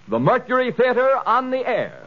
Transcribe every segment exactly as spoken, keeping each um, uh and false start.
the Mercury Theater on the air.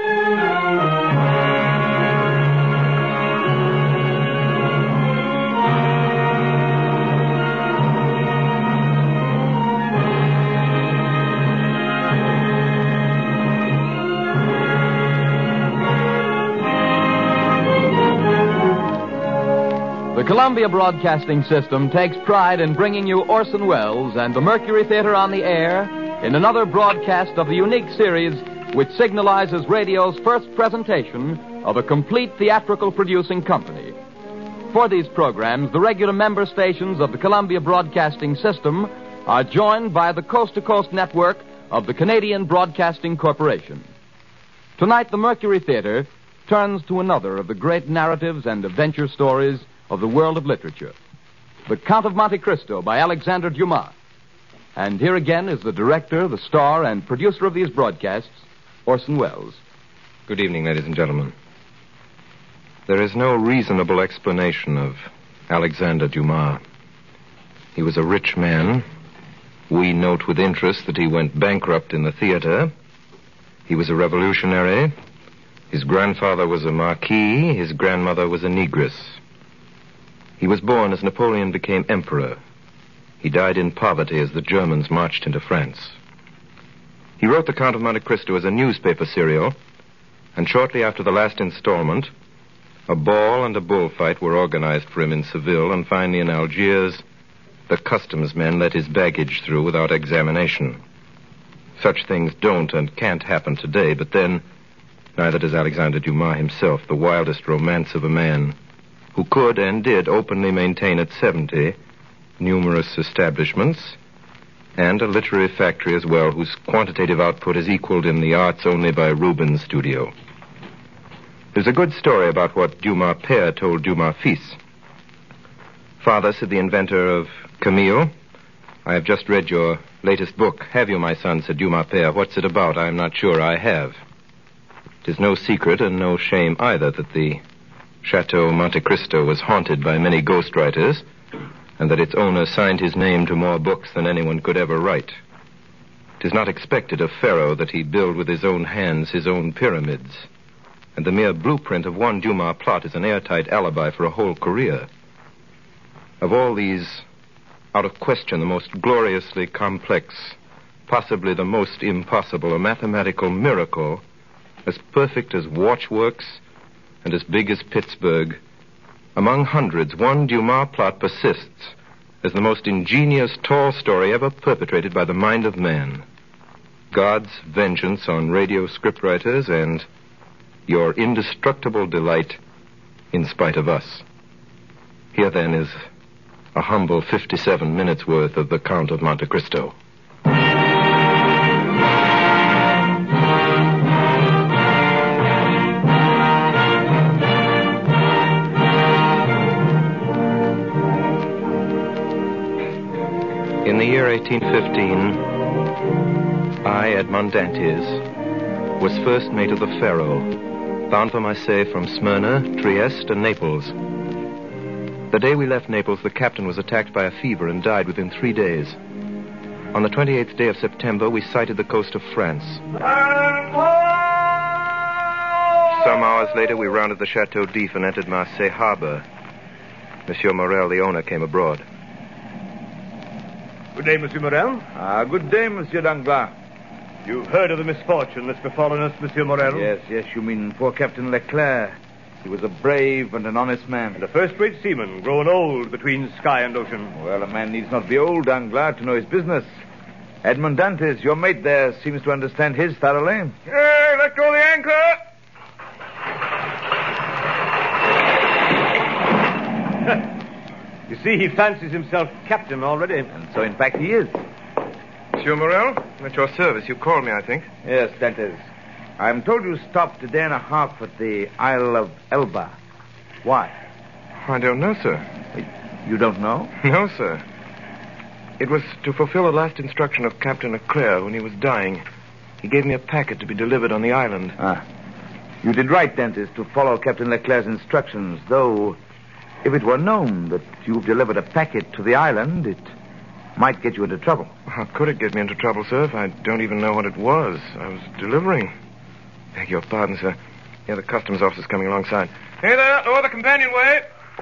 The Columbia Broadcasting System takes pride in bringing you Orson Welles and the Mercury Theater on the air in another broadcast of the unique series which signalizes radio's first presentation of a complete theatrical producing company. For these programs, the regular member stations of the Columbia Broadcasting System are joined by the coast-to-coast network of the Canadian Broadcasting Corporation. Tonight, the Mercury Theater turns to another of the great narratives and adventure stories of the world of literature, The Count of Monte Cristo by Alexandre Dumas. And here again is the director, the star, and producer of these broadcasts, Orson Welles. Good evening, ladies and gentlemen. There is no reasonable explanation of Alexandre Dumas. He was a rich man. We note with interest that he went bankrupt in the theater. He was a revolutionary. His grandfather was a marquis. His grandmother was a negress. He was born as Napoleon became emperor. He died in poverty as the Germans marched into France. He wrote The Count of Monte Cristo as a newspaper serial, and shortly after the last installment, a ball and a bullfight were organized for him in Seville, and finally in Algiers, the customs men let his baggage through without examination. Such things don't and can't happen today, but then, neither does Alexandre Dumas himself, the wildest romance of a man who could and did openly maintain at seventy numerous establishments and a literary factory as well, whose quantitative output is equaled in the arts only by Rubens' studio. There's a good story about what Dumas père told Dumas fils. Father, said the inventor of Camille, I have just read your latest book. Have you, my son, said Dumas père. What's it about? I am not sure I have. It is no secret and no shame either that the Chateau Monte Cristo was haunted by many ghostwriters, and that its owner signed his name to more books than anyone could ever write. It is not expected of Pharaoh that he build with his own hands his own pyramids, and the mere blueprint of one Dumas plot is an airtight alibi for a whole career. Of all these, out of question, the most gloriously complex, possibly the most impossible, a mathematical miracle, as perfect as watchworks and as big as Pittsburgh. Among hundreds, one Dumas plot persists as the most ingenious tall story ever perpetrated by the mind of man. God's vengeance on radio scriptwriters and your indestructible delight in spite of us. Here, then, is a humble fifty-seven minutes worth of The Count of Monte Cristo. In the year eighteen fifteen, I, Edmond Dantes, was first mate of the Pharaoh, bound for Marseille from Smyrna, Trieste, and Naples. The day we left Naples, the captain was attacked by a fever and died within three days. On the twenty-eighth day of September, we sighted the coast of France. Some hours later, we rounded the Chateau d'If and entered Marseille harbor. Monsieur Morel, the owner, came abroad. Good day, Monsieur Morel. Ah, good day, Monsieur Danglars. You've heard of the misfortune that's befallen us, Monsieur Morel? Yes, yes, you mean poor Captain Leclerc. He was a brave and an honest man. And a first-rate seaman, grown old between sky and ocean. Well, a man needs not be old, Danglars, to know his business. Edmond Dantes, your mate there, seems to understand his thoroughly. Hey, let go the anchor! You see, he fancies himself captain already. And so, in fact, he is. Monsieur Morel, I'm at your service. You called me, I think. Yes, Dantes. I'm told you stopped a day and a half at the Isle of Elba. Why? I don't know, sir. You don't know? No, sir. It was to fulfill a last instruction of Captain Leclerc when he was dying. He gave me a packet to be delivered on the island. Ah. You did right, Dantes, to follow Captain Leclerc's instructions, though if it were known that you've delivered a packet to the island, it might get you into trouble. How could it get me into trouble, sir, if I don't even know what it was? I was delivering. Beg your pardon, sir. Yeah, the customs officer's coming alongside. Hey there, lower the companionway.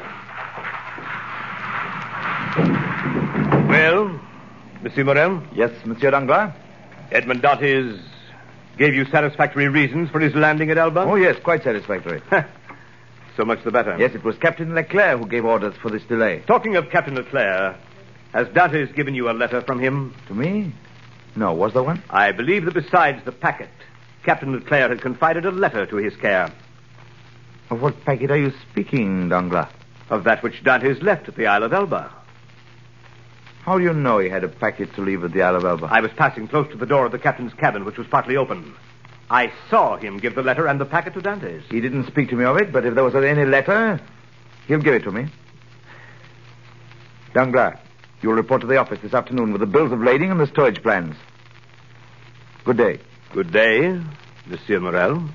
Well, Monsieur Morel? Yes, Monsieur Danglars? Edmond Dantes gave you satisfactory reasons for his landing at Elba? Oh, yes, quite satisfactory. So much the better. Yes, it was Captain Leclerc who gave orders for this delay. Talking of Captain Leclerc, has Dantes given you a letter from him? To me? No, was there one? I believe that besides the packet, Captain Leclerc had confided a letter to his care. Of what packet are you speaking, Danglars? Of that which Dantes left at the Isle of Elba. How do you know he had a packet to leave at the Isle of Elba? I was passing close to the door of the captain's cabin, which was partly open. I saw him give the letter and the packet to Dantes. He didn't speak to me of it, but if there was any letter, he'll give it to me. Danglars, you'll report to the office this afternoon with the bills of lading and the storage plans. Good day. Good day, Monsieur Morel.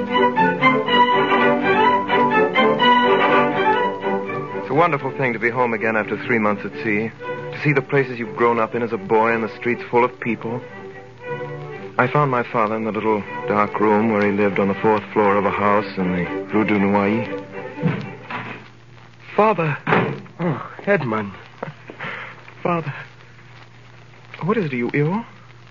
It's a wonderful thing to be home again after three months at sea. To see the places you've grown up in as a boy and the streets full of people. I found my father in the little dark room where he lived on the fourth floor of a house in the Rue du Noyer. Father. Oh, Edmond. Father. What is it? Are you ill?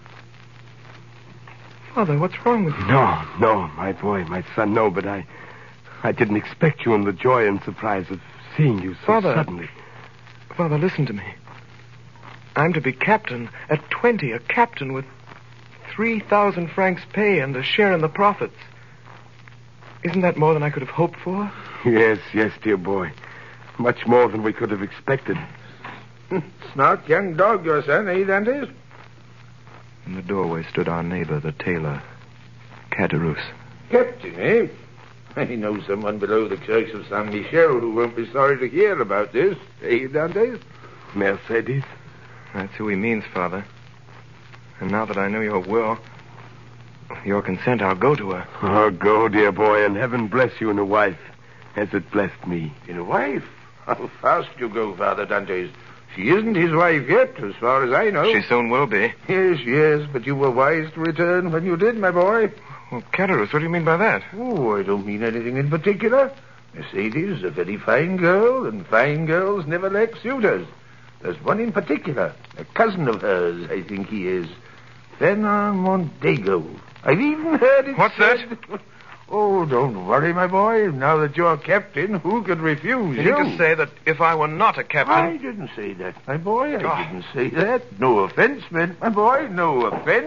Father, what's wrong with you? No, no, my boy, my son, no, but I I didn't expect you in the joy and surprise of seeing you so Father. suddenly. Father, listen to me. I'm to be captain at twenty, a captain with three thousand francs pay and a share in the profits. Isn't that more than I could have hoped for? Yes, yes, dear boy. Much more than we could have expected. Smart young dog, your son, eh, Dantes? In the doorway stood our neighbor, the tailor, Caderousse. Captain, eh? I know someone below the church of Saint Michel who won't be sorry to hear about this, eh, Dantes? Mercedes? That's who he means, Father. And now that I know your will, your consent, I'll go to her. Oh, go, dear boy, and heaven bless you in a wife, as it blessed me. In a wife? How fast you go, Father Dantes. She isn't his wife yet, as far as I know. She soon will be. Yes, yes, but you were wise to return when you did, my boy. Well, Caderousse, what do you mean by that? Oh, I don't mean anything in particular. Mercedes is a very fine girl, and fine girls never lack suitors. There's one in particular, a cousin of hers, I think he is. Fernand Mondego. I've even heard it What's said... that? Oh, don't worry, my boy. Now that you're captain, who could refuse You you? mean to say that if I were not a captain... I didn't say that, my boy. I Oh. didn't say that. No offense meant, my boy. No offense.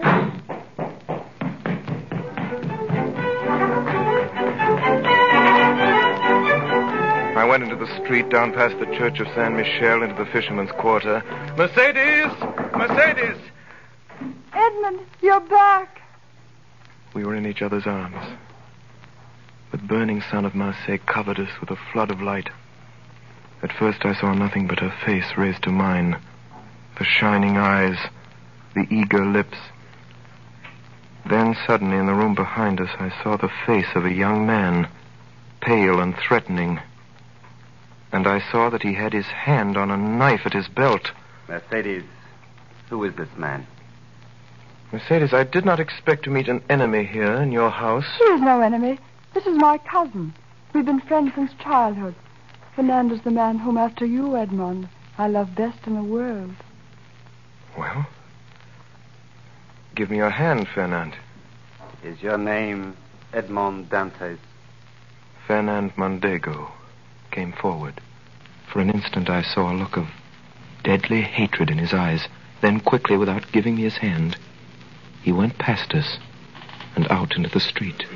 I went into the street down past the church of Saint Michel into the fisherman's quarter. Mercedes! Mercedes! Edmond, you're back. We were in each other's arms. The burning sun of Marseille covered us with a flood of light. At first I saw nothing but her face raised to mine. The shining eyes, the eager lips. Then suddenly in the room behind us I saw the face of a young man, pale and threatening. And I saw that he had his hand on a knife at his belt. Mercedes, who is this man? Mercedes, I did not expect to meet an enemy here in your house. He is no enemy. This is my cousin. We've been friends since childhood. Fernand is the man whom, after you, Edmond, I love best in the world. Well, give me your hand, Fernand. Is your name Edmond Dantes? Fernand Mondego came forward. For an instant I saw a look of deadly hatred in his eyes. Then quickly, without giving me his hand, he went past us and out into the street.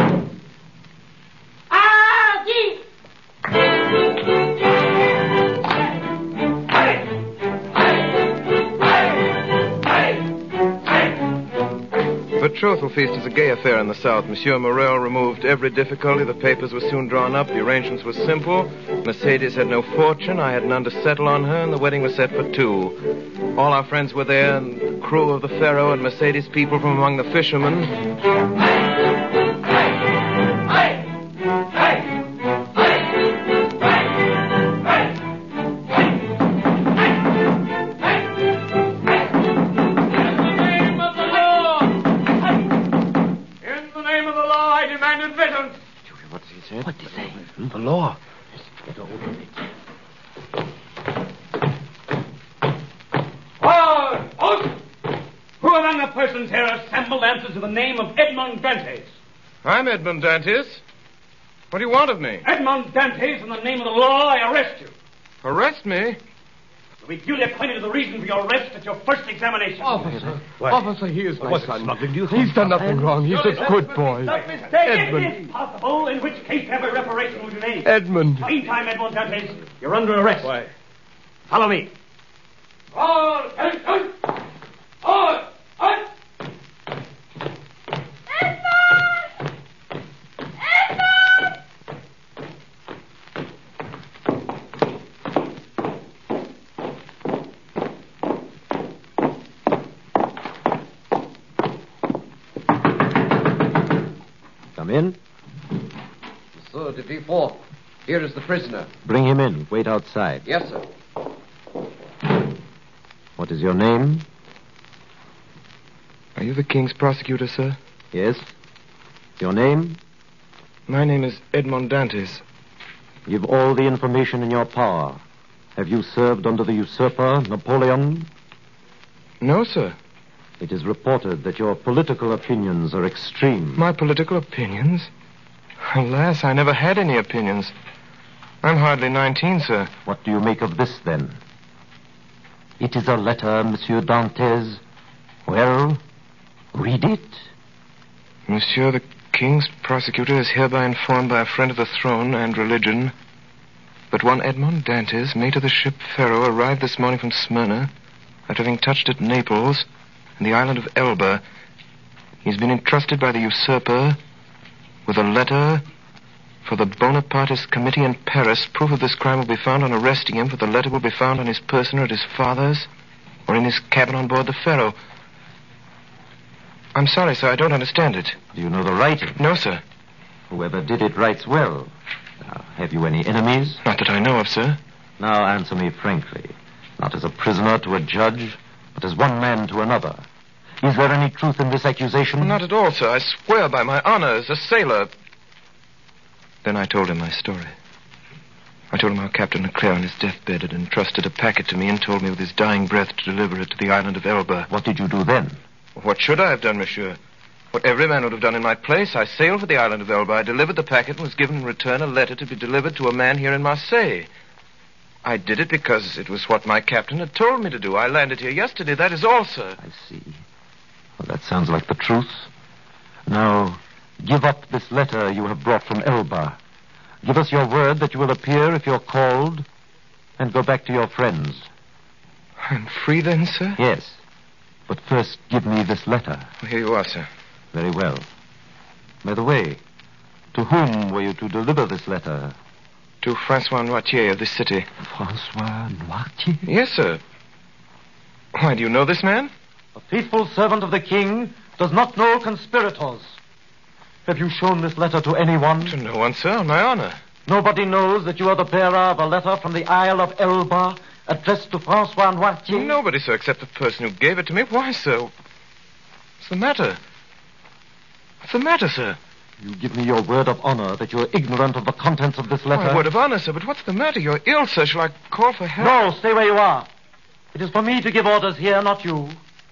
The betrothal feast is a gay affair in the South. Monsieur Morel removed every difficulty. The papers were soon drawn up. The arrangements were simple. Mercedes had no fortune. I had none to settle on her, and the wedding was set for two. All our friends were there, and the crew of the Pharaoh and Mercedes people from among the fishermen. admittance. What does he say? What did he say? The law. Get open it. Hold! Hold! Who among the persons here assembled answers to the name of Edmond Dantes? I'm Edmond Dantes. What do you want of me? Edmond Dantes, in the name of the law, I arrest you. Arrest me? You'll be duly acquainted with the reason for your arrest at your first examination. Officer. What? Officer, he is my What's son. smuggling do you think? He's done nothing wrong. He's a good boy. Not mistaken. Edmund. It is possible, in which case every reparation will be made. Edmund. Meantime, Edmond Dantes, you're under arrest. Why? Follow me. All attention! All! All! Come in. Monsieur de Villefort, here is the prisoner. Bring him in. Wait outside. Yes, sir. What is your name? Are you the king's prosecutor, sir? Yes. Your name? My name is Edmond Dantes. Give all the information in your power. Have you served under the usurper, Napoleon? No, sir. It is reported that your political opinions are extreme. My political opinions? Alas, I never had any opinions. I'm hardly nineteen, sir. What do you make of this, then? It is a letter, Monsieur Dantes. Well, read it. Monsieur, the king's prosecutor is hereby informed by a friend of the throne and religion that one Edmond Dantes, mate of the ship Pharaoh, arrived this morning from Smyrna after having touched at Naples and the island of Elba. He's been entrusted by the usurper with a letter for the Bonapartist committee in Paris. Proof of this crime will be found on arresting him, for the letter will be found on his person or at his father's or in his cabin on board the Pharaoh. I'm sorry, sir, I don't understand it. Do you know the writing? No, sir. Whoever did it writes well. Now, have you any enemies? Not that I know of, sir. Now answer me frankly. Not as a prisoner to a judge, but as one man to another. Is there any truth in this accusation? Not at all, sir. I swear by my honor as a sailor. Then I told him my story. I told him how Captain Leclerc on his deathbed had entrusted a packet to me and told me with his dying breath to deliver it to the island of Elba. What did you do then? What should I have done, monsieur? What every man would have done in my place. I sailed for the island of Elba. I delivered the packet and was given in return a letter to be delivered to a man here in Marseille. I did it because it was what my captain had told me to do. I landed here yesterday. That is all, sir. I see. Well, that sounds like the truth. Now, give up this letter you have brought from Elba. Give us your word that you will appear if you're called, and go back to your friends. I'm free then, sir? Yes. But first, give me this letter. Well, here you are, sir. Very well. By the way, to whom were you to deliver this letter? To Francois Noirtier of this city. Francois Noirtier? Yes, sir. Why, do you know this man? A faithful servant of the king does not know conspirators. Have you shown this letter to anyone? To no one, sir, on my honor. Nobody knows that you are the bearer of a letter from the Isle of Elba addressed to Francois Noirtier? Nobody, sir, except the person who gave it to me. Why, sir? What's the matter? What's the matter, sir? You give me your word of honor that you're ignorant of the contents of this letter? My word of honor, sir, but what's the matter? You're ill, sir. Shall I call for help? No, stay where you are. It is for me to give orders here, not you.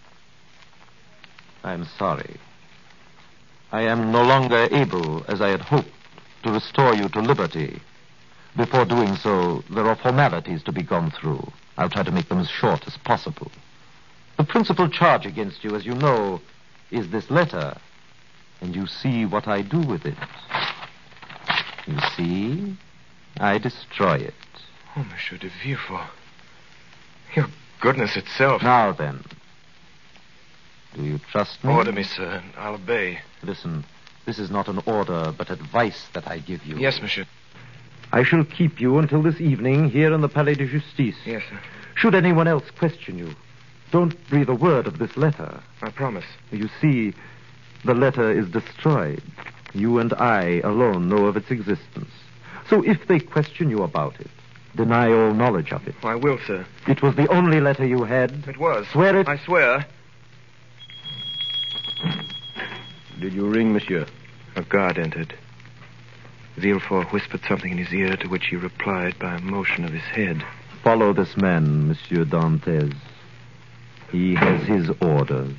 I'm sorry. I am no longer able, as I had hoped, to restore you to liberty. Before doing so, there are formalities to be gone through. I'll try to make them as short as possible. The principal charge against you, as you know, is this letter. And you see what I do with it. You see, I destroy it. Oh, Monsieur de Villefort. Your goodness itself. Now then, do you trust me? Order me, sir, and I'll obey. Listen, this is not an order, but advice that I give you. Yes, monsieur. I shall keep you until this evening here in the Palais de Justice. Yes, sir. Should anyone else question you, don't breathe a word of this letter. I promise. You see, the letter is destroyed. You and I alone know of its existence. So if they question you about it, deny all knowledge of it. I will, sir. It was the only letter you had? It was. Swear it? I swear. Did you ring, monsieur? A guard entered. Villefort whispered something in his ear, to which he replied by a motion of his head. Follow this man, Monsieur Dantès. He has his orders.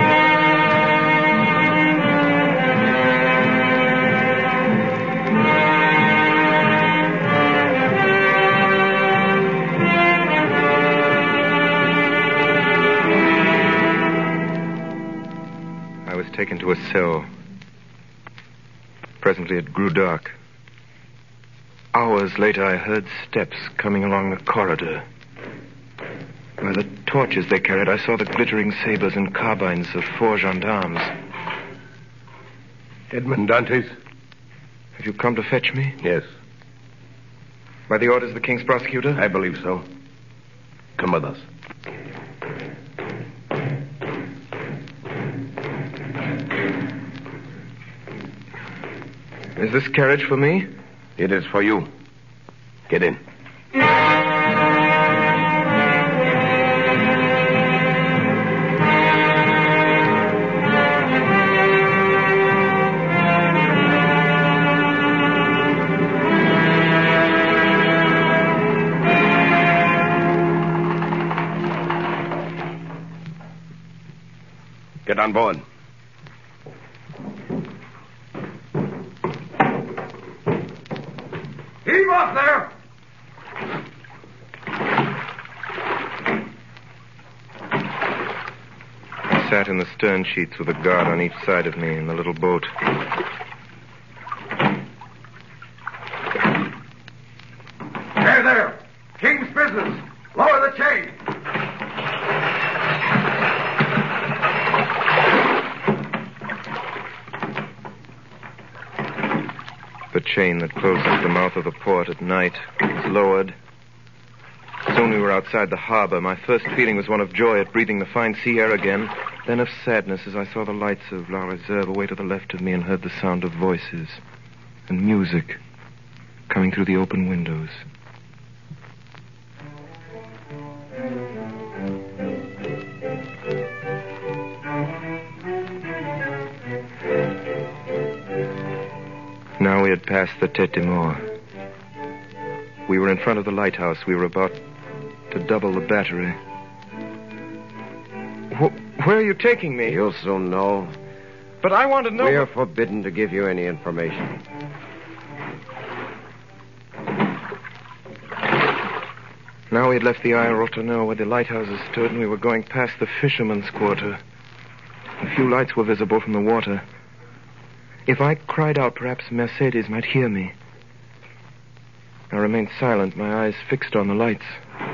I was taken to a cell. Presently it grew dark. Hours later, I heard steps coming along the corridor. By the torches they carried, I saw the glittering sabers and carbines of four gendarmes. Edmond Dantes? Have you come to fetch me? Yes. By the orders of the king's prosecutor? I believe so. Come with us. Is this carriage for me? It is for you. Get in. Get on board. Heave off there! I sat in the stern sheets with a guard on each side of me in the little boat. There, there! King's business! Lower the chain! The chain that closes the mouth of the port at night was lowered. Soon we were outside the harbor. My first feeling was one of joy at breathing the fine sea air again, then of sadness as I saw the lights of La Reserve away to the left of me and heard the sound of voices and music coming through the open windows. Now we had passed the Tête de Mort. We were in front of the lighthouse. We were about to double the battery. Wh- where are you taking me? You'll soon know. But I want to know... We are forbidden to give you any information. Now we had left the Isle Rotoneau where the lighthouses stood, and we were going past the fisherman's quarter. A few lights were visible from the water. If I cried out, perhaps Mercedes might hear me. I remained silent, my eyes fixed on the lights.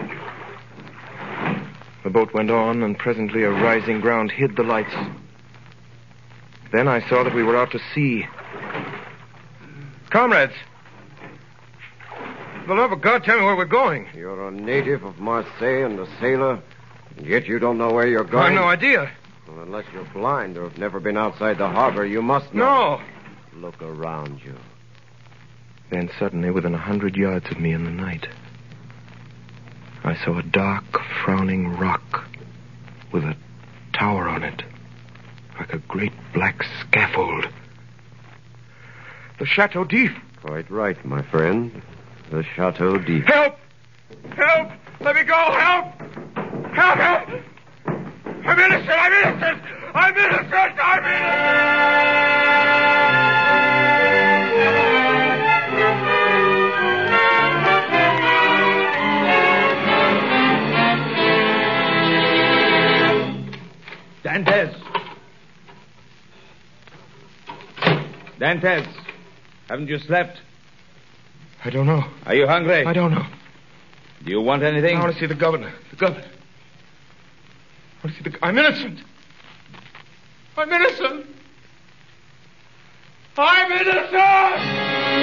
The boat went on, and presently a rising ground hid the lights. Then I saw that we were out to sea. Comrades! For the love of God, tell me where we're going. You're a native of Marseille and a sailor, and yet you don't know where you're going? I have no idea. Well, unless you're blind or have never been outside the harbor, you must know. No. Look around you. Then suddenly, within a hundred yards of me in the night, I saw a dark, frowning rock with a tower on it, like a great black scaffold. The Chateau d'If. Quite right, my friend. The Chateau d'If. Help! Help! Let me go! Help! Help! Help! I'm innocent! I'm innocent! I'm innocent! I'm innocent! Dantes! Dantes! Haven't you slept? I don't know. Are you hungry? I don't know. Do you want anything? I want to see the governor. The governor. I want to see the... I'm innocent. I'm innocent. I'm innocent!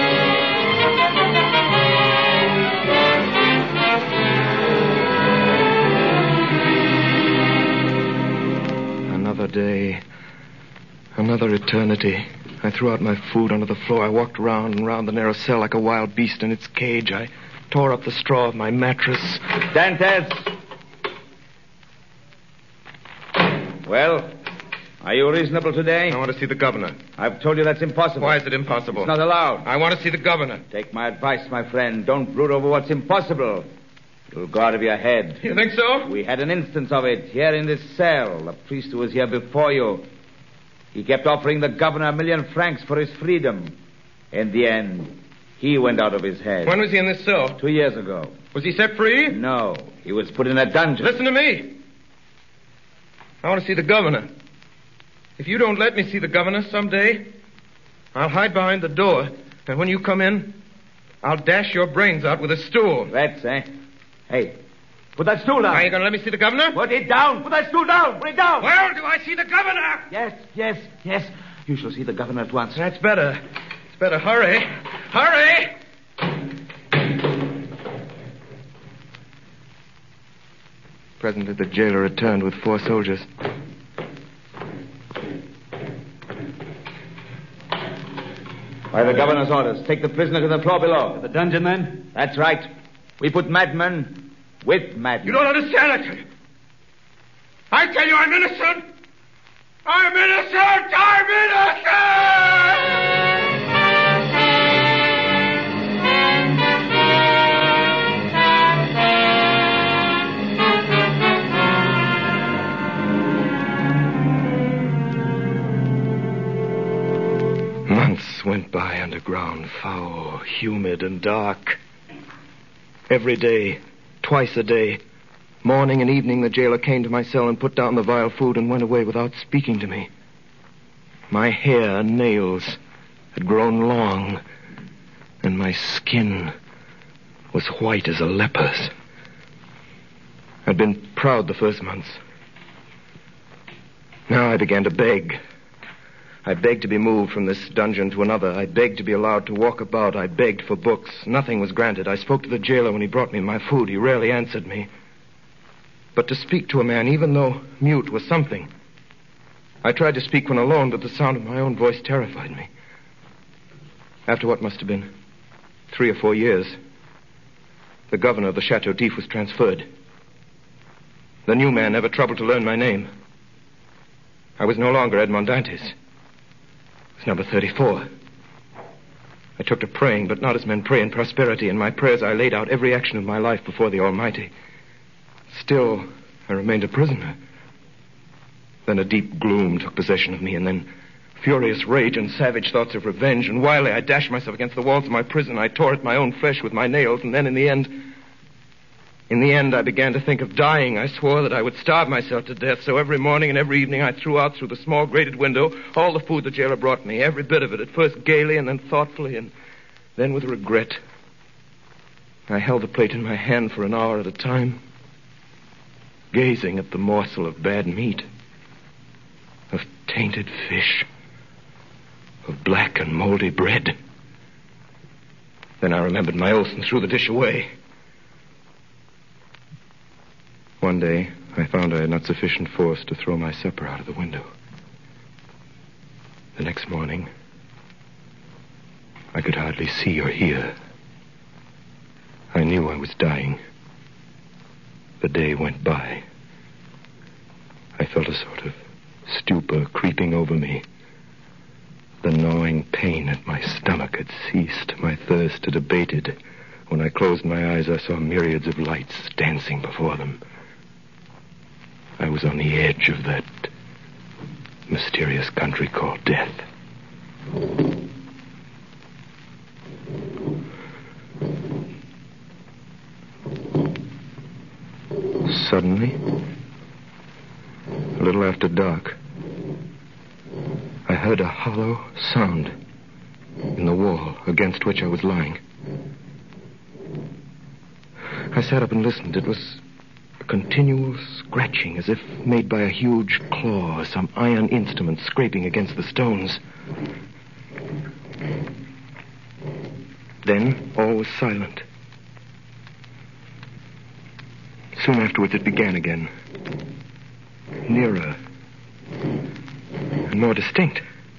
Another day. Another eternity. I threw out my food onto the floor. I walked round and round the narrow cell like a wild beast in its cage. I tore up the straw of my mattress. Dantes! Well, Are you reasonable today? I want to see the governor. I've told you that's impossible. Why is it impossible? It's not allowed. I want to see the governor. Take my advice, my friend. Don't brood over what's impossible. You'll go out of your head. You think so? We had an instance of it here in this cell. The priest who was here before you. He kept offering the governor a million francs for his freedom. In the end, he went out of his head. When was he in this cell? Two years ago. Was he set free? No. He was put in a dungeon. Listen to me. I want to see the governor. If you don't let me see the governor someday, I'll hide behind the door. And when you come in, I'll dash your brains out with a stool. That's, eh? Hey, put that stool down. Are you going to let me see the governor? Put it down. Put that stool down. Put it down. Where do I see the governor? Yes, yes, yes. You shall see the governor at once. That's better. It's better. Hurry. Hurry! Presently, the jailer returned with four soldiers. By the governor's orders, take the prisoner to the floor below. To the dungeon, then? That's right. We put madmen with madmen. You don't understand it. I tell you I'm innocent. I'm innocent. I'm innocent. Months went by underground, foul, humid, and dark. Every day, twice a day, morning and evening, the jailer came to my cell and put down the vile food and went away without speaking to me. My hair and nails had grown long, and my skin was white as a leper's. I'd been proud the first months. Now I began to beg. I begged to be moved from this dungeon to another. I begged to be allowed to walk about. I begged for books. Nothing was granted. I spoke to the jailer when he brought me my food. He rarely answered me. But to speak to a man, even though mute, was something. I tried to speak when alone, but the sound of my own voice terrified me. After what must have been three or four years, the governor of the Chateau d'If was transferred. The new man never troubled to learn my name. I was no longer Edmond Dantes. It was number thirty-four. I took to praying, but not as men pray in prosperity. In my prayers, I laid out every action of my life before the Almighty. Still, I remained a prisoner. Then a deep gloom took possession of me, and then furious rage and savage thoughts of revenge. And wildly, I dashed myself against the walls of my prison. I tore at my own flesh with my nails, and then in the end... In the end, I began to think of dying. I swore that I would starve myself to death, so every morning and every evening I threw out through the small grated window all the food the jailer brought me, every bit of it, at first gaily and then thoughtfully and then with regret. I held the plate in my hand for an hour at a time, gazing at the morsel of bad meat, of tainted fish, of black and moldy bread. Then I remembered my oath and threw the dish away. One day, I found I had not sufficient force to throw my supper out of the window. The next morning, I could hardly see or hear. I knew I was dying. The day went by. I felt a sort of stupor creeping over me. The gnawing pain at my stomach had ceased. My thirst had abated. When I closed my eyes, I saw myriads of lights dancing before them. I was on the edge of that mysterious country called death. Suddenly, a little after dark, I heard a hollow sound in the wall against which I was lying. I sat up and listened. It was a continual scratching, as if made by a huge claw, some iron instrument scraping against the stones. Then all was silent. Soon afterwards it began again, nearer and more distinct.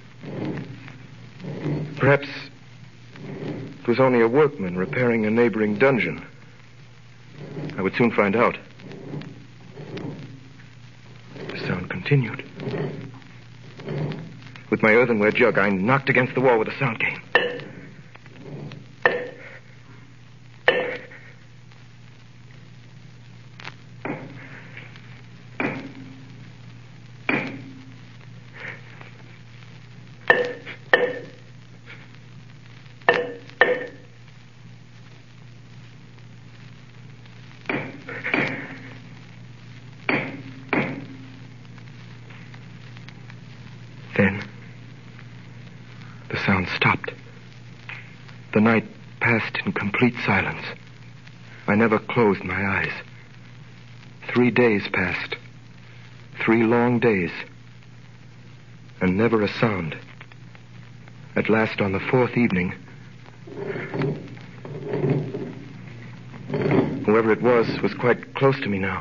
Perhaps it was only a workman repairing a neighboring dungeon. I would soon find out. The sound continued. With my earthenware jug, I knocked against the wall where the sound came. Then, the sound stopped. The night passed in complete silence. I never closed my eyes. Three days passed. Three long days. And never a sound. At last, on the fourth evening, whoever it was was quite close to me now.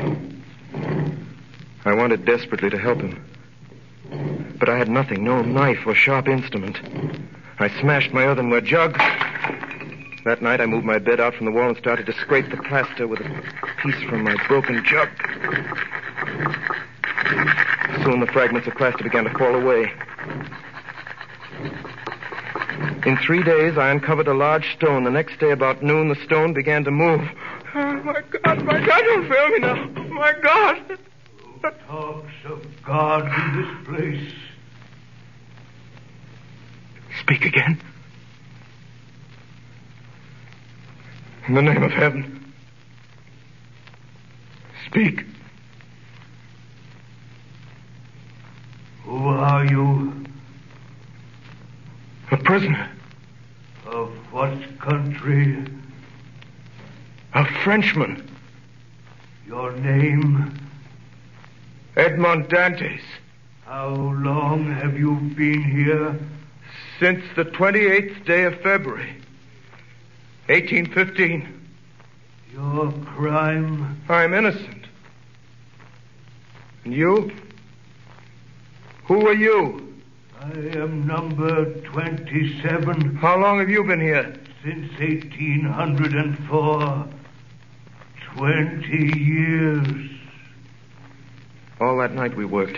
I wanted desperately to help him. But I had nothing, no knife or sharp instrument. I smashed my earthenware jug. That night I moved my bed out from the wall and started to scrape the plaster with a piece from my broken jug. Soon the fragments of plaster began to fall away. In three days I uncovered a large stone. The next day about noon the stone began to move. Oh, my God, my God, don't fail me now. My God. Who talks of God in this place? Speak again. In the name of heaven. Speak. Who are you? A prisoner. Of what country? A Frenchman. Your name? Edmond Dantes. How long have you been here? Since the twenty-eighth day of February, eighteen fifteen. Your crime? I'm innocent. And you? Who are you? I am number twenty-seven. How long have you been here? Since eighteen hundred four. Twenty years. All that night we worked.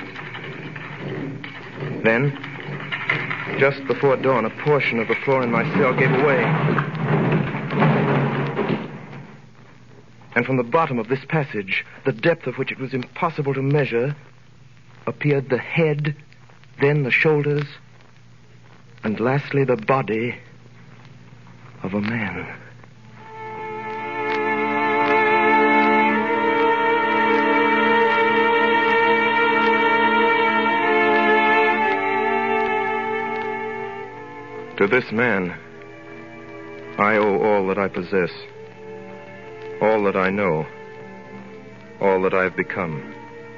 Then, just before dawn, a portion of the floor in my cell gave away. And from the bottom of this passage, the depth of which it was impossible to measure, appeared the head, then the shoulders, and lastly the body of a man. To this man, I owe all that I possess, all that I know, all that I have become.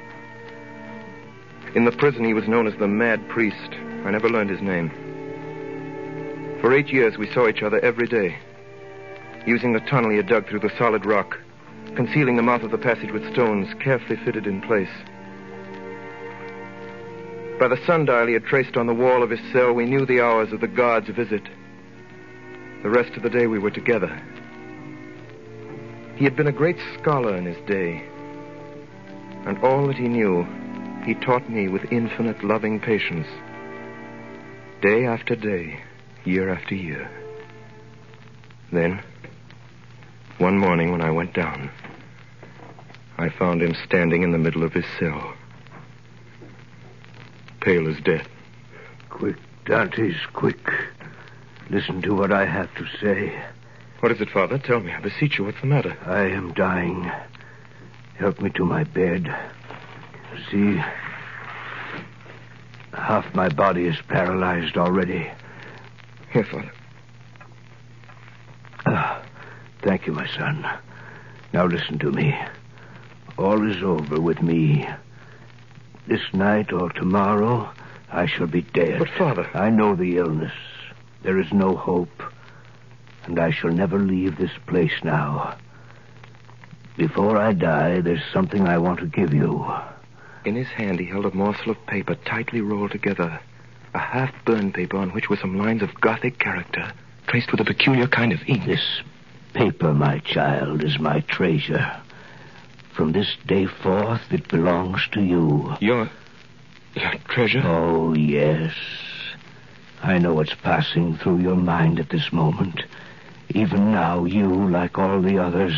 In the prison, he was known as the Mad Priest. I never learned his name. For eight years, we saw each other every day, using the tunnel he had dug through the solid rock, concealing the mouth of the passage with stones carefully fitted in place. By the sundial he had traced on the wall of his cell, we knew the hours of the guard's visit. The rest of the day we were together. He had been a great scholar in his day, and all that he knew, he taught me with infinite loving patience. Day after day, year after year. Then, one morning when I went down, I found him standing in the middle of his cell. Pale as death. Quick, Dantes, quick. Listen to what I have to say. What is it, Father? Tell me, I beseech you, what's the matter? I am dying. Help me to my bed. See, half my body is paralyzed already. Here, Father. Ah, thank you, my son. Now listen to me. All is over with me. This night or tomorrow, I shall be dead. But, Father... I know the illness. There is no hope. And I shall never leave this place now. Before I die, there's something I want to give you. In his hand, he held a morsel of paper tightly rolled together. A half-burned paper on which were some lines of Gothic character, traced with a peculiar kind of ink. This paper, my child, is my treasure. From this day forth, it belongs to you. You're... Your treasure? Oh, yes. I know what's passing through your mind at this moment. Even now, you, like all the others.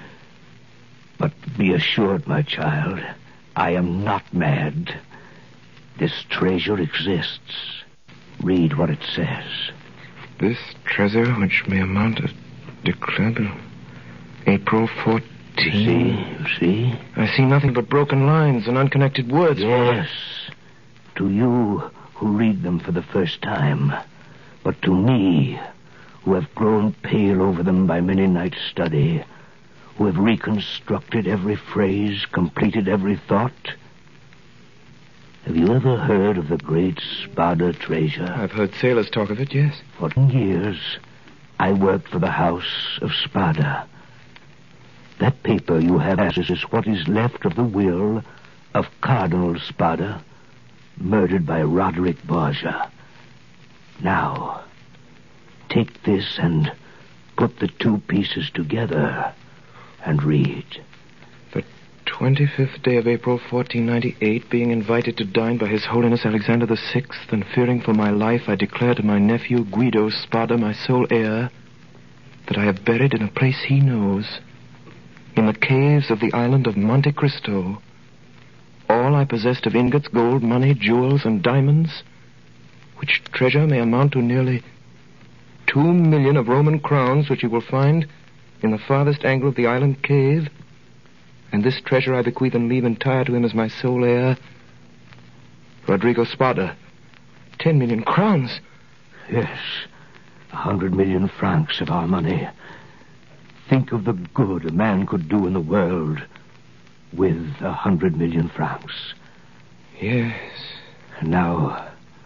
But be assured, my child, I am not mad. This treasure exists. Read what it says. This treasure, which may amount to declared April fourteenth. You see? You see? I see nothing but broken lines and unconnected words. Yes. To you who read them for the first time. But to me, who have grown pale over them by many nights' study, who have reconstructed every phrase, completed every thought. Have you ever heard of the great Spada treasure? I've heard sailors talk of it, yes. For years, I worked for the House of Spada. That paper you have is what is left of the will of Cardinal Spada, murdered by Roderick Borgia. Now, take this and put the two pieces together and read. The twenty-fifth day of April, fourteen ninety-eight, being invited to dine by His Holiness Alexander the Sixth, and fearing for my life, I declare to my nephew Guido Spada, my sole heir, that I have buried in a place he knows, in the caves of the island of Monte Cristo, all I possessed of ingots, gold, money, jewels, and diamonds, which treasure may amount to nearly two million of Roman crowns, which you will find in the farthest angle of the island cave. And this treasure I bequeath and leave entire to him as my sole heir, Rodrigo Spada. Ten million crowns. Yes, a hundred million francs of our money. Think of the good a man could do in the world with a hundred million francs. Yes. And now,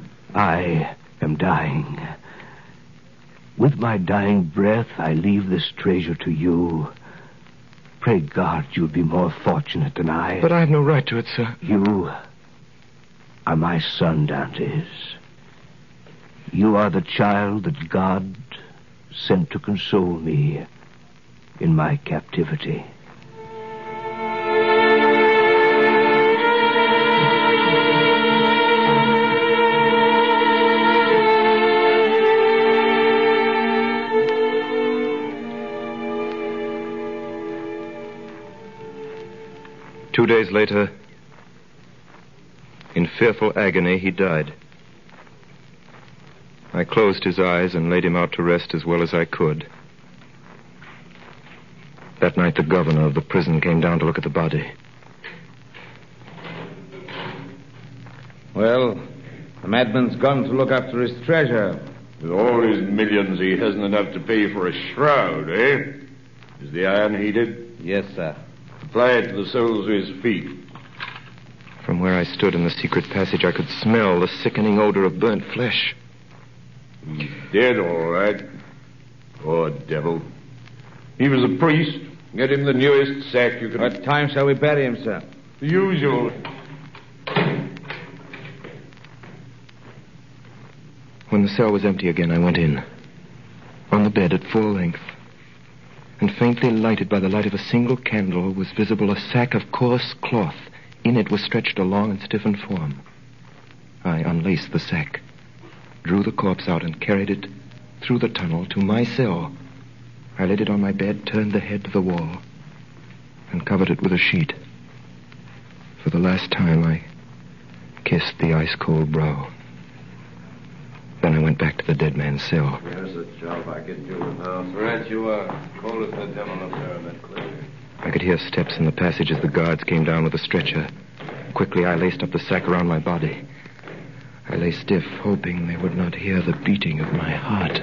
I am dying. With my dying breath, I leave this treasure to you. Pray God you'll be more fortunate than I. But I have no right to it, sir. You are my son, Dantes. You are the child that God sent to console me in my captivity. Two days later, in fearful agony, he died. I closed his eyes and laid him out to rest as well as I could. That night, the governor of the prison came down to look at the body. Well, the madman's gone to look after his treasure. With all his millions, he hasn't enough to pay for a shroud, eh? Is the iron heated? Yes, sir. Apply it to the soles of his feet. From where I stood in the secret passage, I could smell the sickening odor of burnt flesh. He's dead, all right. Poor devil. He was a priest. Get him the newest sack you can... What time shall we bury him, sir? The usual. When the cell was empty again, I went in. On the bed at full length, and faintly lighted by the light of a single candle, was visible a sack of coarse cloth. In it was stretched a long and stiffened form. I unlaced the sack, drew the corpse out, and carried it through the tunnel to my cell. I laid it on my bed, turned the head to the wall, and covered it with a sheet. For the last time, I kissed the ice-cold brow. Then I went back to the dead man's cell. There's a job I can do now. Right you are. Cold as the devil up there in that clear. I could hear steps in the passage as the guards came down with a stretcher. Quickly, I laced up the sack around my body. I lay stiff, hoping they would not hear the beating of my heart.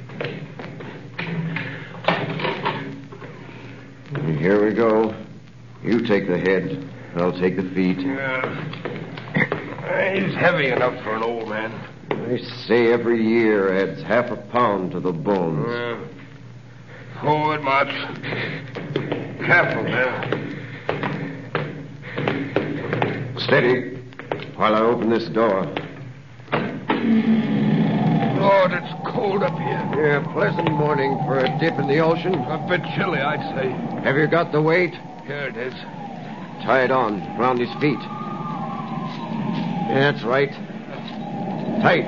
Here we go. You take the head. I'll take the feet. Yeah. He's heavy enough for an old man. They say every year adds half a pound to the bones. Uh, forward, march. Careful now. Steady, while I open this door. Lord, it's cold up here. Yeah, pleasant morning for a dip in the ocean. A bit chilly, I'd say. Have you got the weight? Here it is. Tie it on, round his feet. Yeah, that's right. Tight.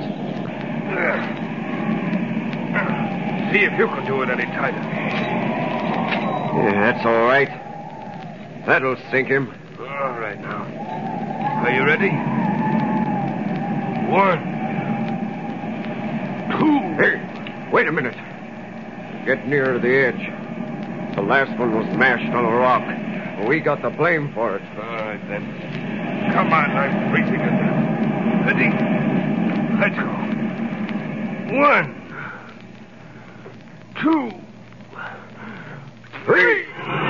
See if you can do it any tighter. Yeah, that's all right. That'll sink him. All right, now. Are you ready? One. Two. Hey, wait a minute. Get nearer to the edge. The last one was mashed on a rock. We got the blame for it. All right, then. Come on, I'm freezing to death. Ready? Let's go. One. Two. Three.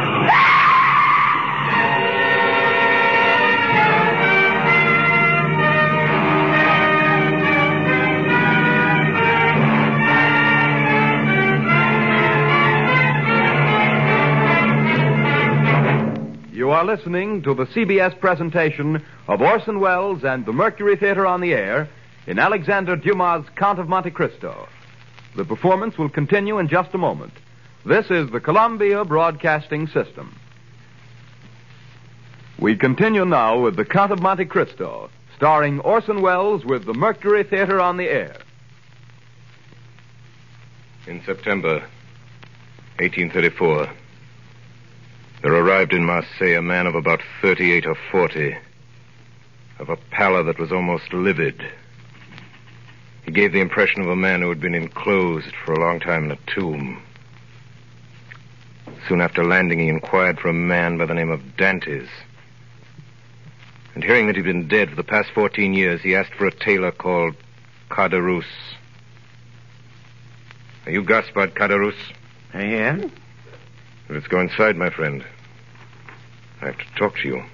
You are listening to the C B S presentation of Orson Welles and the Mercury Theater on the Air in Alexander Dumas' Count of Monte Cristo. The performance will continue in just a moment. This is the Columbia Broadcasting System. We continue now with the Count of Monte Cristo, starring Orson Welles with the Mercury Theater on the Air. In September eighteen thirty-four, there arrived in Marseille a man of about thirty-eight or forty, of a pallor that was almost livid. He gave the impression of a man who had been enclosed for a long time in a tomb. Soon after landing, he inquired for a man by the name of Dantes. And hearing that he'd been dead for the past fourteen years, he asked for a tailor called Caderousse. Are you Gaspard Caderousse? I am. Let's go inside, my friend. I have to talk to you.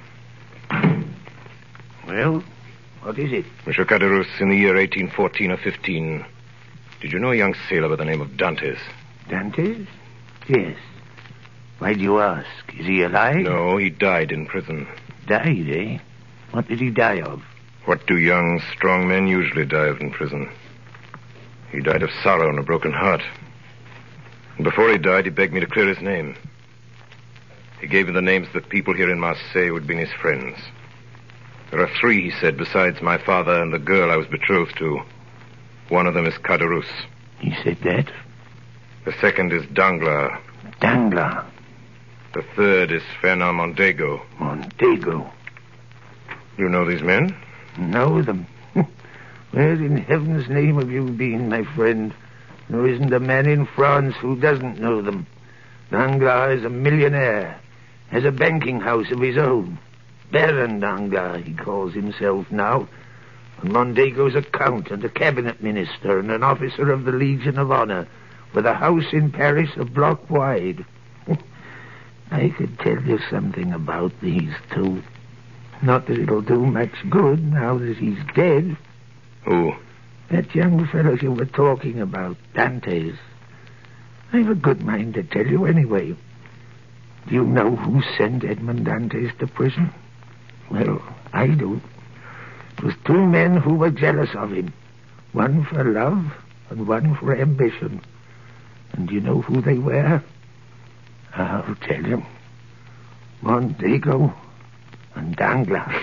Well, what is it? Monsieur Caderousse, in the year eighteen fourteen or fifteen, did you know a young sailor by the name of Dantes? Dantes? Yes. Why do you ask? Is he alive? No, he died in prison. Died, eh? What did he die of? What do young, strong men usually die of in prison? He died of sorrow and a broken heart. And before he died, he begged me to clear his name. He gave me the names of the people here in Marseille who had been his friends. There are three, he said, besides my father and the girl I was betrothed to. One of them is Caderousse. He said that? The second is Danglars. Danglars? The third is Fernand Mondego. Mondego? You know these men? Know them? Where in heaven's name have you been, my friend? There isn't a man in France who doesn't know them. Danglars is a millionaire, has a banking house of his own. Baron Danglars, he calls himself now. And Mondego's a count and a cabinet minister and an officer of the Legion of Honor, with a house in Paris a block wide. I could tell you something about these two. Not that it'll do much good now that he's dead. Who? That young fellow you were talking about, Dantes. I've a good mind to tell you anyway. Do you know who sent Edmond Dantes to prison? Well, I do. It was two men who were jealous of him. One for love and one for ambition. And do you know who they were? I'll tell you. Mondego and Danglars.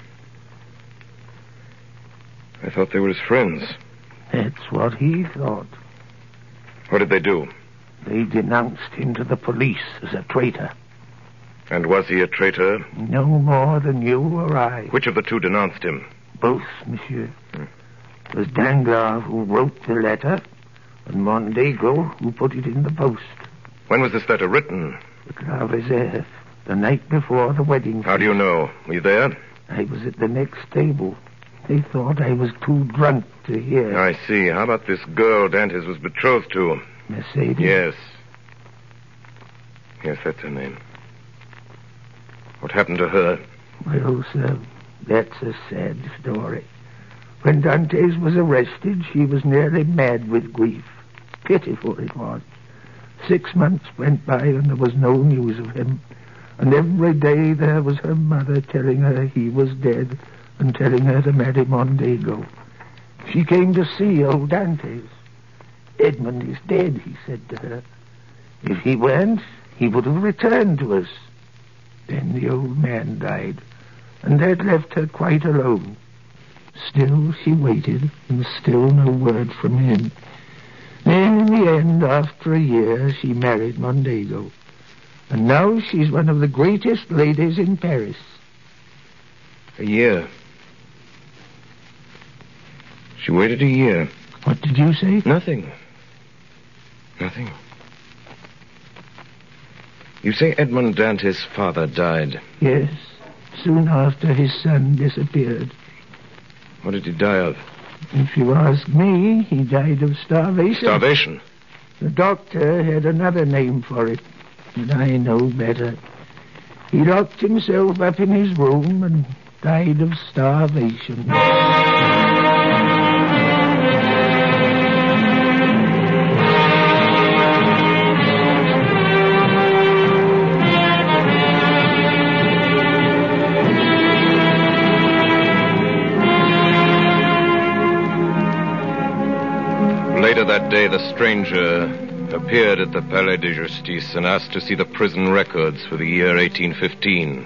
I thought they were his friends. That's what he thought. What did they do? They denounced him to the police as a traitor. And was he a traitor? No more than you or I. Which of the two denounced him? Both, monsieur. Hmm. It was Danglars who wrote the letter, and Mondego who put it in the post. When was this letter written? At La Réserve, the night before the wedding. How do you know? Were you there? I was at the next table. They thought I was too drunk to hear. I see. How about this girl Dantes was betrothed to? Mercedes? Yes. Yes, that's her name. What happened to her? Well, sir, that's a sad story. When Dantes was arrested, she was nearly mad with grief. Pitiful it was. Six months went by and there was no news of him. And every day there was her mother telling her he was dead and telling her to marry Mondego. She came to see old Dantes. Edmond is dead, he said to her. If he weren't, he would have returned to us. Then the old man died, and that left her quite alone. Still she waited, and still no word from him. Then, in the end, after a year, she married Mondego. And now she's one of the greatest ladies in Paris. A year. She waited a year. What did you say? Nothing. Nothing. You say Edmond Dante's father died? Yes, soon after his son disappeared. What did he die of? If you ask me, he died of starvation. Starvation? The doctor had another name for it, but I know better. He locked himself up in his room and died of starvation. Later that day, the stranger appeared at the Palais de Justice and asked to see the prison records for the year eighteen fifteen.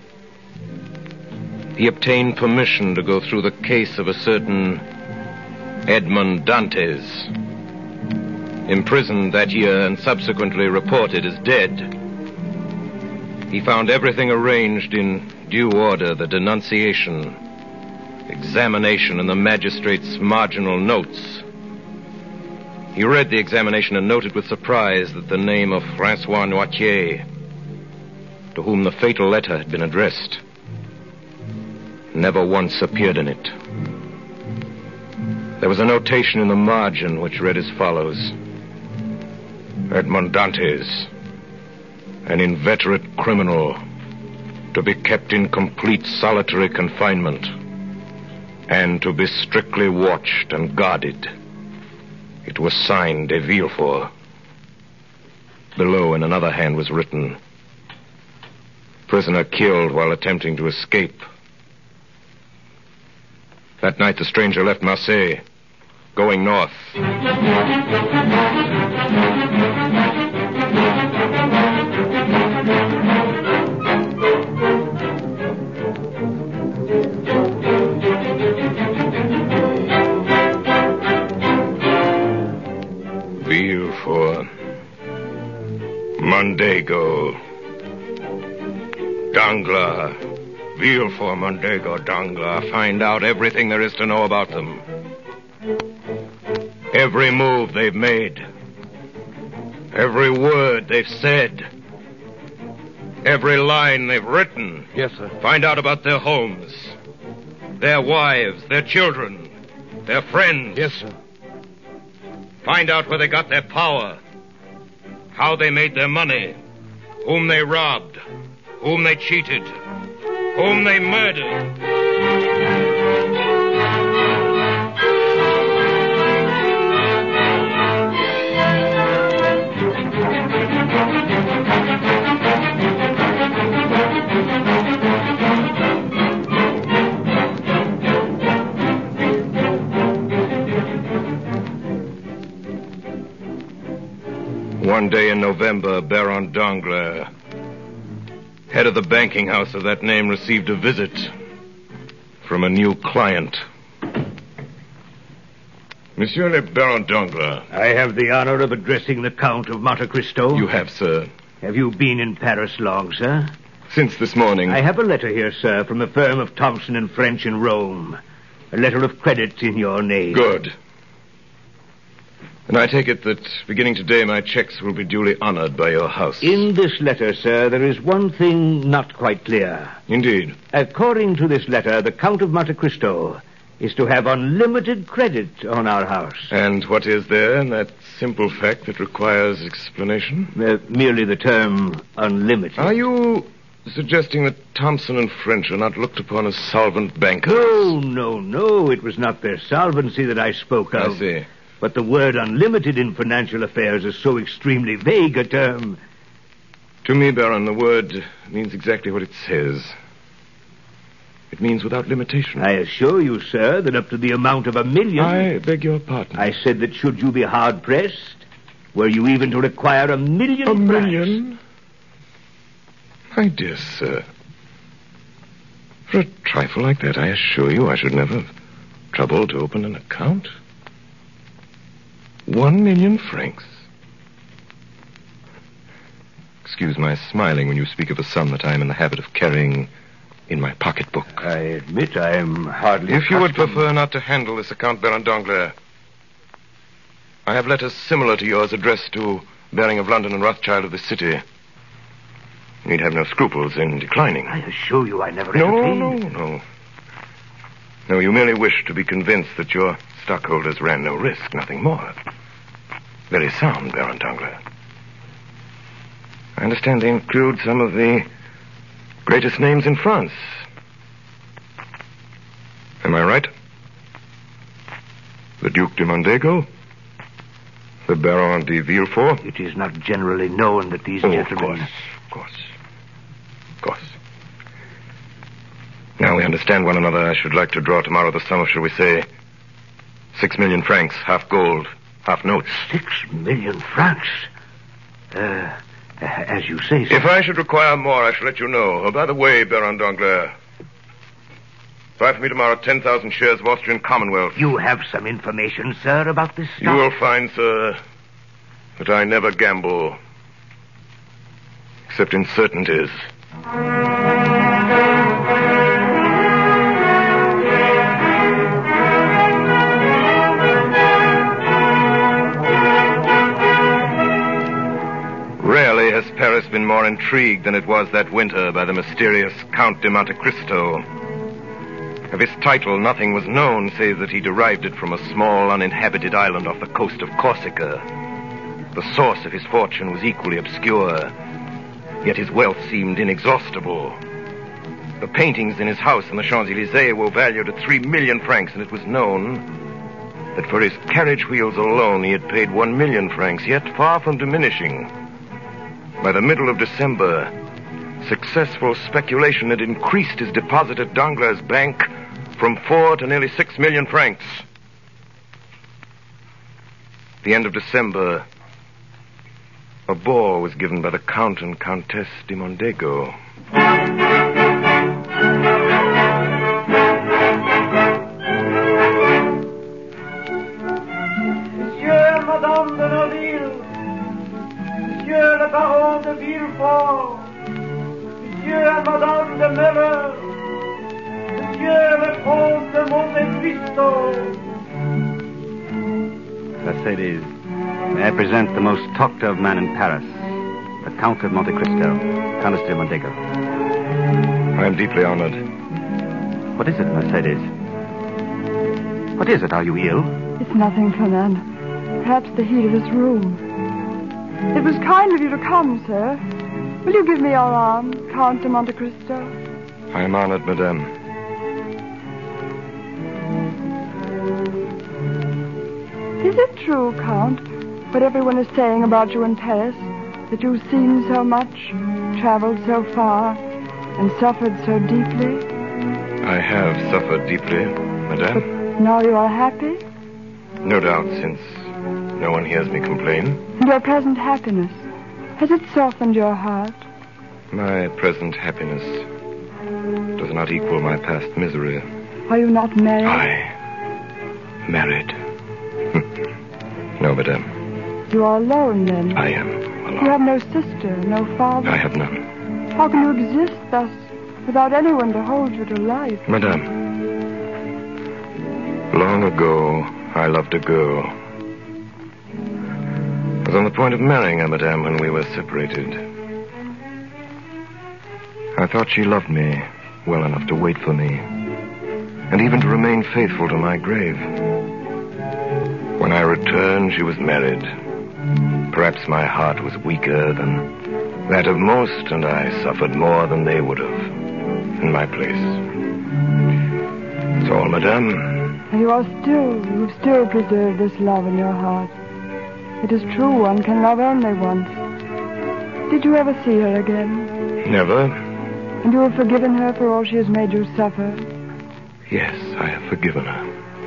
He obtained permission to go through the case of a certain Edmond Dantes, imprisoned that year and subsequently reported as dead. He found everything arranged in due order: the denunciation, examination, and the magistrate's marginal notes. He read the examination and noted with surprise that the name of Francois Noirtier, to whom the fatal letter had been addressed, never once appeared in it. There was a notation in the margin which read as follows: Edmond Dantes, an inveterate criminal, to be kept in complete solitary confinement and to be strictly watched and guarded. It was signed de Villefort. Below, in another hand, was written, prisoner killed while attempting to escape. That night, the stranger left Marseille, going north. Villefort, Mondego, Danglars, Villefort, Mondego, Danglars. Find out everything there is to know about them. Every move they've made. Every word they've said. Every line they've written. Yes, sir. Find out about their homes, their wives, their children, their friends. Yes, sir. Find out where they got their power, how they made their money, whom they robbed, whom they cheated, whom they murdered. One day in November, Baron Danglars, head of the banking house of that name, received a visit from a new client. Monsieur le Baron Danglars. I have the honor of addressing the Count of Monte Cristo. You have, sir. Have you been in Paris long, sir? Since this morning. I have a letter here, sir, from the firm of Thompson and French in Rome. A letter of credit in your name. Good. And I take it that beginning today my checks will be duly honored by your house. In this letter, sir, there is one thing not quite clear. Indeed. According to this letter, the Count of Monte Cristo is to have unlimited credit on our house. And what is there in that simple fact that requires explanation? Uh, merely the term unlimited. Are you suggesting that Thompson and French are not looked upon as solvent bankers? No, no, no. It was not their solvency that I spoke of. I see. But the word unlimited in financial affairs is so extremely vague a term. To me, Baron, the word means exactly what it says. It means without limitation. I assure you, sir, that up to the amount of a million... I beg your pardon. I said that should you be hard-pressed, were you even to require a million A francs. million? My dear sir, for a trifle like that, I assure you I should never have trouble to open an account? One million francs. Excuse my smiling when you speak of a sum that I am in the habit of carrying in my pocketbook. I admit I am hardly If you would accustomed- prefer not to handle this account, Baron Danglars, I have letters similar to yours addressed to Baring of London and Rothschild of the city. You need have no scruples in declining. I assure you I never No, entertained. no, no. No, you merely wish to be convinced that your stockholders ran no risk, nothing more. Very sound, Baron Danglars. I understand they include some of the greatest names in France. Am I right? The Duc de Mondego? The Baron de Villefort? It is not generally known that these Oh, gentlemen... of course, of course. Of course. Now we understand one another. I should like to draw tomorrow the sum of, shall we say, six million francs, half gold, half notes. Six million francs? Uh, as you say, sir. If I should require more, I shall let you know. Oh, by the way, Baron Danglars, buy for me tomorrow ten thousand shares of Austrian Commonwealth. You have some information, sir, about this stock? You will find, sir, that I never gamble, except in certainties. Rarely has Paris been more intrigued than it was that winter by the mysterious Count de Monte Cristo. Of his title, nothing was known save that he derived it from a small, uninhabited island off the coast of Corsica. The source of his fortune was equally obscure, yet his wealth seemed inexhaustible. The paintings in his house in the Champs-Élysées were valued at three million francs, and it was known that for his carriage wheels alone he had paid one million francs, yet far from diminishing. By the middle of December, successful speculation had increased his deposit at Danglars' bank from four to nearly six million francs. At the end of December, a ball was given by the Count and Countess de Mondego. Monsieur and Madame de Noville, Monsieur le Baron de Villefort, Monsieur and Madame de Miller, Monsieur le Comte de Monte Cristo. Mercedes, may I present the most talked of man in Paris, the Count of Monte Cristo, Countess de Mondego. I am deeply honored. What is it, Mercedes? What is it? Are you ill? It's nothing, Fernand. Perhaps the heat of this room. It was kind of you to come, sir. Will you give me your arm, Count de Monte Cristo? I am honored, madame. Is it true, Count, what everyone is saying about you in Paris, that you've seen so much, traveled so far, and suffered so deeply? I have suffered deeply, madame. But now you are happy? No doubt, since no one hears me complain. And your present happiness, has it softened your heart? My present happiness does not equal my past misery. Are you not married? I... married. No, madame. You are alone, then? I am alone. You have no sister, no father? I have none. How can you exist thus, without anyone to hold you to life? Madame, long ago, I loved a girl. I was on the point of marrying her, madame, when we were separated. I thought she loved me well enough to wait for me, and even to remain faithful to my grave. When I returned, she was married. Perhaps my heart was weaker than that of most, and I suffered more than they would have in my place. That's all, madame. And you are still, you've still preserved this love in your heart. It is true, one can love only once. Did you ever see her again? Never. And you have forgiven her for all she has made you suffer? Yes, I have forgiven her.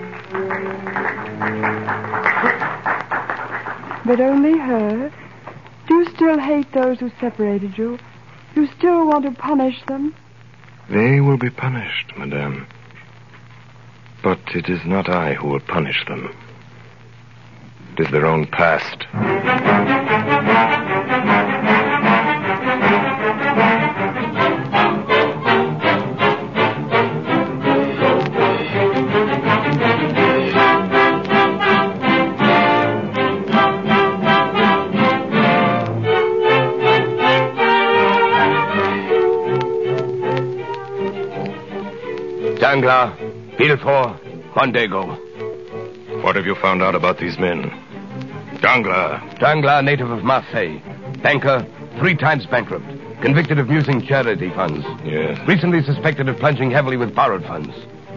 But only her? Do you still hate those who separated you? Do you still want to punish them? They will be punished, madame. But it is not I who will punish them. It is their own past. Danglars, Villefort, Mondego. What have you found out about these men? Danglars. Danglars, native of Marseille. Banker, three times bankrupt. Convicted of using charity funds. Yes. Recently suspected of plunging heavily with borrowed funds.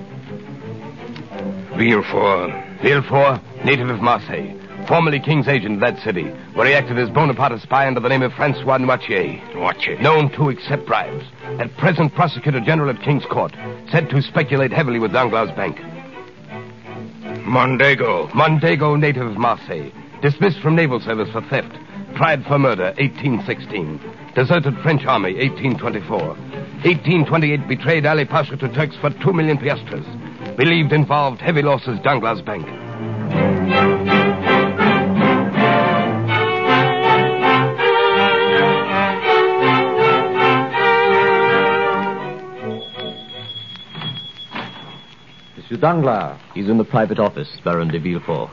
Villefort. Villefort, native of Marseille. Formerly King's agent in that city, where he acted as Bonaparte spy under the name of Francois Noirtier. Noirtier. Known to accept bribes. At present, Prosecutor General at King's Court. Said to speculate heavily with Danglars' bank. Mondego. Mondego, native of Marseille. Dismissed from naval service for theft. Tried for murder, eighteen sixteen. Deserted French army, eighteen twenty-four. eighteen twenty-eight, betrayed Ali Pasha to Turks for two million piastres. Believed involved heavy losses Danglars' bank. Monsieur Danglars. He's in the private office, Baron de Villefort.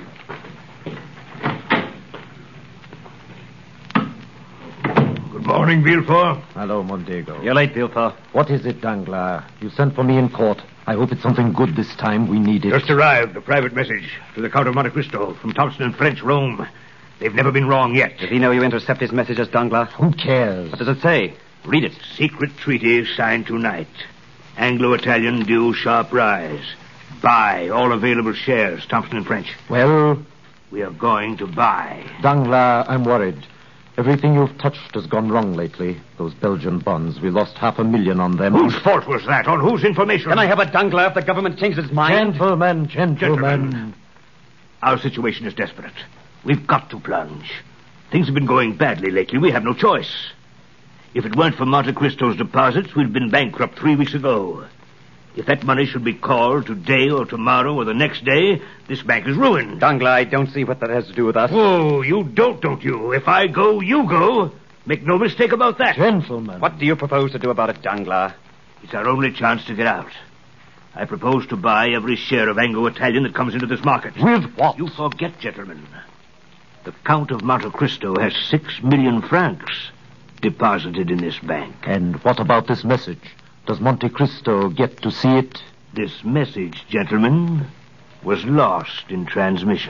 Good morning, Villefort. Hello, Mondego. You're late, Villefort. What is it, Danglars? You sent for me in court. I hope it's something good this time. We need it. Just arrived, a private message to the Count of Monte Cristo from Thompson and French, Rome. They've never been wrong yet. Did he know you intercept his messages, Danglars? Who cares? What does it say? Read it. Secret treaty signed tonight. Anglo-Italian due sharp rise. Buy all available shares, Thompson and French. Well? We are going to buy. Danglars, I'm worried. Everything you've touched has gone wrong lately. Those Belgian bonds, we lost half a million on them. Whose fault was that? On whose information? Can I have a Danglars if the government changes its mind? Gentlemen, gentlemen. Gentlemen. Our situation is desperate. We've got to plunge. Things have been going badly lately. We have no choice. If it weren't for Monte Cristo's deposits, we'd been bankrupt three weeks ago. If that money should be called today or tomorrow or the next day, this bank is ruined. Danglars, I don't see what that has to do with us. Oh, you don't, don't you? If I go, you go. Make no mistake about that. Gentlemen. What do you propose to do about it, Danglars? It's our only chance to get out. I propose to buy every share of Anglo-Italian that comes into this market. With what? You forget, gentlemen. The Count of Monte Cristo has six million francs deposited in this bank. And what about this message? Does Monte Cristo get to see it? This message, gentlemen, was lost in transmission.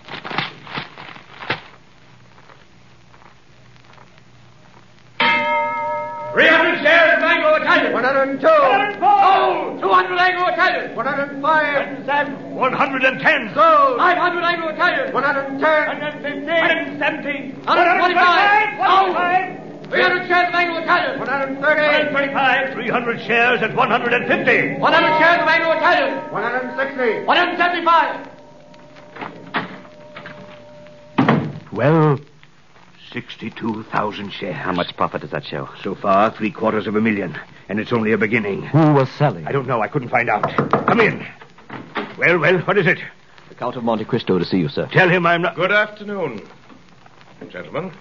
Three hundred shares of Anglo-Italian. One hundred and two. One hundred and four. Sold. Two hundred Anglo-Italian. One hundred and five. One hundred and seven. One hundred and ten. Sold. Five hundred Anglo-Italian. One hundred and ten. One hundred and fifteen. One hundred and seventeen. One hundred and twenty-five. twenty-five. Three hundred shares of Anglo-Italian. One hundred and thirty. One hundred and twenty-five. Three hundred shares at one hundred and fifty. One hundred shares of Anglo-Italian. One hundred and sixty. One hundred and seventy-five. Well? Sixty-two thousand shares. How much profit does that show? So far, three quarters of a million. And it's only a beginning. Who was selling? I don't know. I couldn't find out. Come in. Well, well, what is it? The Count of Monte Cristo to see you, sir. Tell him I'm not... Good afternoon, gentlemen.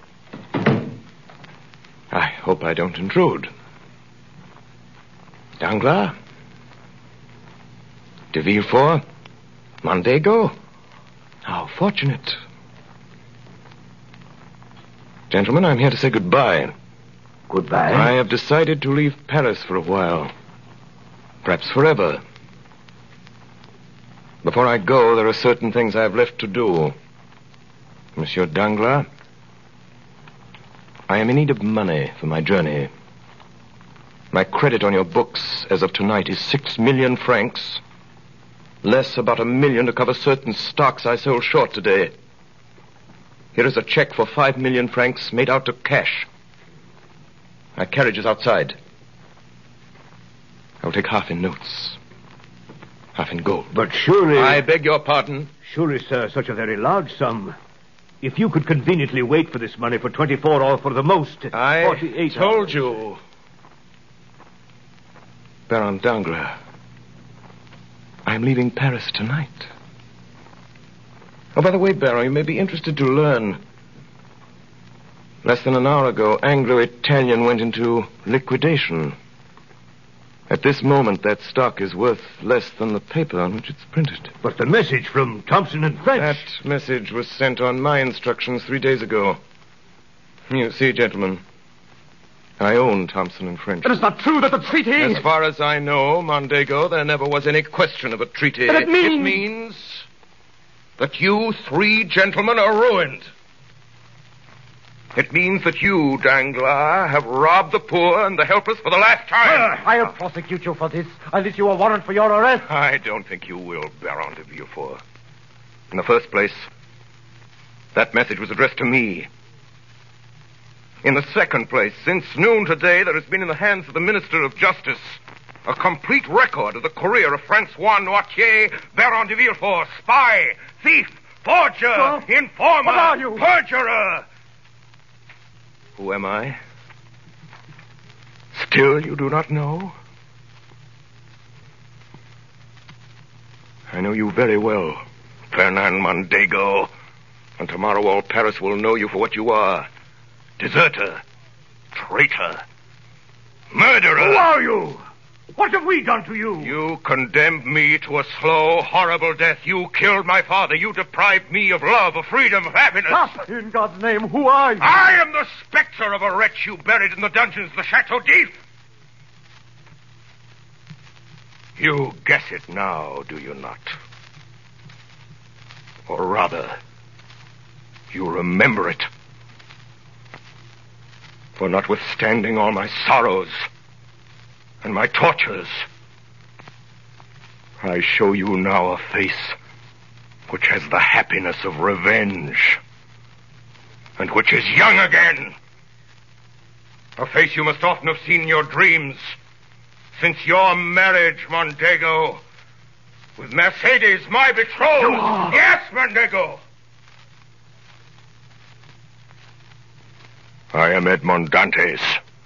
I hope I don't intrude. Danglars? De Villefort? Mondego? How fortunate. Gentlemen, I'm here to say goodbye. Goodbye? I have decided to leave Paris for a while. Perhaps forever. Before I go, there are certain things I have left to do. Monsieur Danglars, I am in need of money for my journey. My credit on your books as of tonight is six million francs. Less about a million to cover certain stocks I sold short today. Here is a check for five million francs made out to cash. My carriage is outside. I will take half in notes, half in gold. But surely... I beg your pardon? Surely, sir, such a very large sum. If you could conveniently wait for this money for twenty-four or for the most... I forty-eight told hours. you. Baron Danglars, I'm leaving Paris tonight. Oh, by the way, Barrow, you may be interested to learn. Less than an hour ago, Anglo-Italian went into liquidation. At this moment, that stock is worth less than the paper on which it's printed. But the message from Thompson and French... That message was sent on my instructions three days ago. You see, gentlemen, I own Thompson and French. It is not true that the treaty... As far as I know, Mondego, there never was any question of a treaty. But it means... It means that you three gentlemen are ruined. It means that you, Danglars, have robbed the poor and the helpless for the last time. I'll prosecute you for this. I'll issue a warrant for your arrest. I don't think you will, Baron de Villefort. In the first place, that message was addressed to me. In the second place, since noon today, there has been in the hands of the Minister of Justice a complete record of the career of Francois Noirtier, Baron de Villefort, spy, thief, forger, Sir? informer, What are you? perjurer. Who am I? Still you do not know? I know you very well, Fernand Mondego. And tomorrow all Paris will know you for what you are. Deserter. Traitor. Murderer. Who are you? What have we done to you? You condemned me to a slow, horrible death. You killed my father. You deprived me of love, of freedom, of happiness. Stop! In God's name, who are you? I am the specter of a wretch you buried in the dungeons of the Chateau d'If. You guess it now, do you not? Or rather, you remember it. For notwithstanding all my sorrows and my tortures, I show you now a face which has the happiness of revenge and which is young again. A face you must often have seen in your dreams since your marriage, Mondego, with Mercedes, my betrothed. Yes, Mondego. I am Edmond Dantes.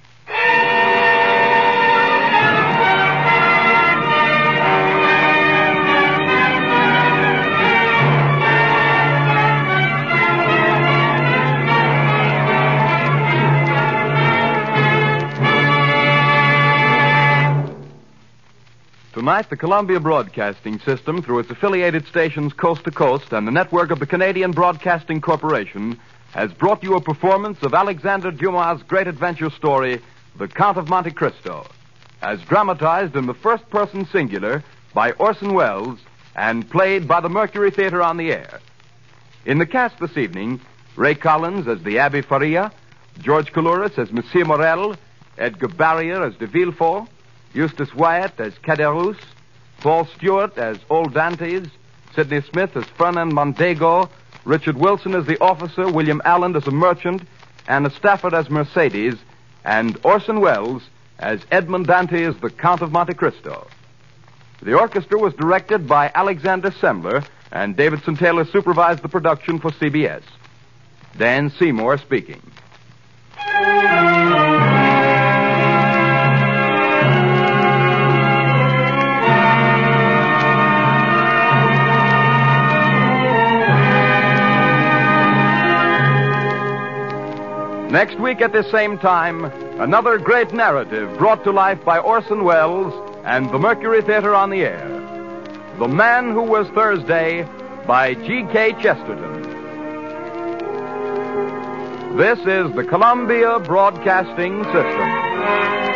Tonight, the Columbia Broadcasting System, through its affiliated stations coast to coast and the network of the Canadian Broadcasting Corporation, has brought you a performance of Alexander Dumas' great adventure story, The Count of Monte Cristo, as dramatized in the first-person singular by Orson Welles and played by the Mercury Theater on the Air. In the cast this evening, Ray Collins as the Abbé Faria, George Coulouris as Monsieur Morel, Edgar Barrier as de Villefort, Eustace Wyatt as Caderousse, Paul Stewart as Old Dantes, Sidney Smith as Fernand Mondego, Richard Wilson as the officer, William Allen as a merchant, Anna Stafford as Mercedes, and Orson Welles as Edmond Dantes, the Count of Monte Cristo. The orchestra was directed by Alexander Semler, and Davidson Taylor supervised the production for C B S. Dan Seymour speaking. Next week at this same time, another great narrative brought to life by Orson Welles and the Mercury Theater on the Air. The Man Who Was Thursday by G K Chesterton. This is the Columbia Broadcasting System.